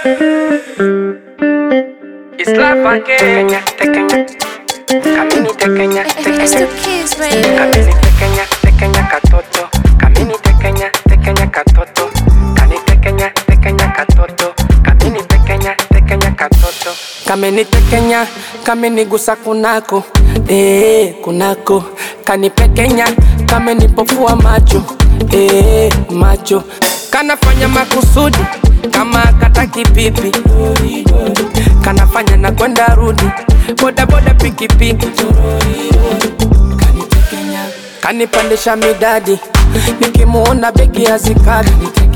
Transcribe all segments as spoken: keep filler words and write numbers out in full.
It's life again. Tekenya, kamini tekenya, tekenya. Kamini tekenya, tekenya katoto. Kamini tekenya, tekenya katoto. Kani tekenya, tekenya katoto. Kamini tekenya, tekenya katoto. Kamini tekenya, kamini gusa kunako. Eh, kunako. Kani pekenya, kamini pofua macho. Eh, macho. Kanafanya makusudi kama kata kipipi. Kanafanya na kwenda rudi boda boda piki piki. Kanitekenya, kanipandisha midadi nikimuona begi ya zikadi.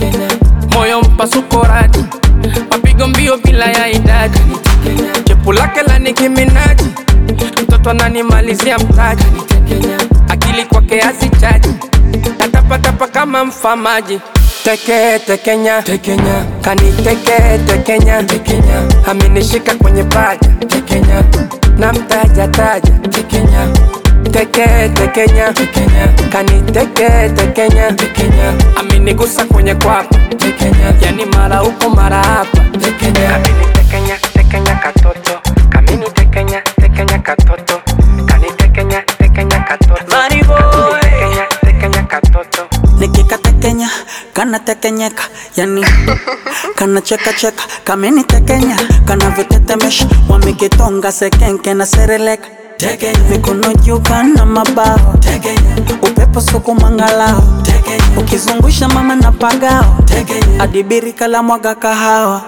Moyo mpasuko radi mapigo mbio bila ya idadi. Chepu lake la Nicki Minaj mtoto ananimalizia mtaji. Akili kwake hazichaji natapatapa kama mfamaji. Teke tekenya, tekenya. Kani teke tekenya, tekenya. Aminishika kwenye paja, tekenya. Na mtaja taja, tekenya. Teke tekenya, tekenya. Kani teke tekenya, tekenya. Aminigusa kwenye kwapa, tekenya. Yani mara huko mara hapa, tekenya. Kamini tekenya, tekenya katoto. Kamini tekenya, tekenya katoto. Kani tekenya, tekenya katoto. Money boy, tekenya, tekenya katoto. nikika tekenya, kana tekenyeka, yani kana cheka cheka, kameni tekenya, kana vitetemesha, wamekitonga sekenke na sereleka. Tekenya, mikono juu kana mabaho. Tekenya, upepo suku mangalao. Tekenya, ukizungusha mama na pagao. Tekenya, adibiri kala mwaga kahawa.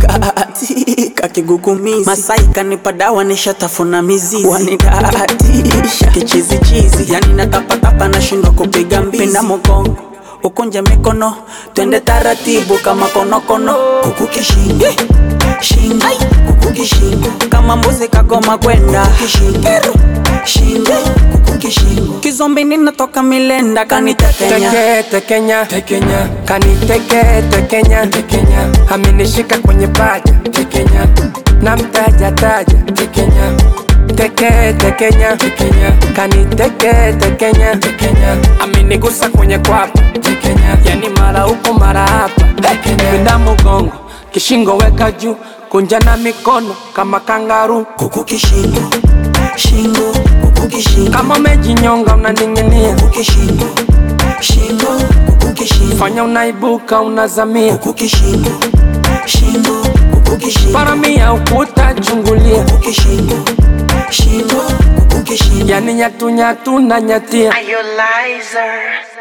Ukikatika kigugumizi, Masai kanipa dawa nishatafuna mizizi. Wanidatisha kichizi chizi, yani natapatapa na shindo kupiga mbizi. Pinda mgongo, ukunje mikono, twende taratibu kama konokono. Kukuki shingo, shingo, kukuki shingo. Kama mbuzi kagoma kwenda shingo, shingo, kukuki shingo. Kizombi ninatoka milenda kanitekenya. Teke tekenya, tekenya. Kani teke tekenya, tekenya. Aminishika kwenye paja, tekenya. Na mtaja taja, tekenya. Teke tekenya, tekenya. Kani teke tekenya, tekenya. Aminigusa kwenye kwapa, tekenya. Yani mara huko mara hapa, tekenya. Pinda mgongo, kishingo weka juu. Kunja na mikono kama kangaru. Kukuki shingo, shingo, kukuki shingo. Kama umejinyonga unaning'inia. Kukuki shingo, shingo, kukuki shingo. Fanya unaibuka unazamia. Kukuki shingo, shingo, kukuki shingo. Paramia ukuta chungulia. Kukuki shingo, shingo, kukuki shingo. Yani nyatu nyatu na nyatia. Are you liar?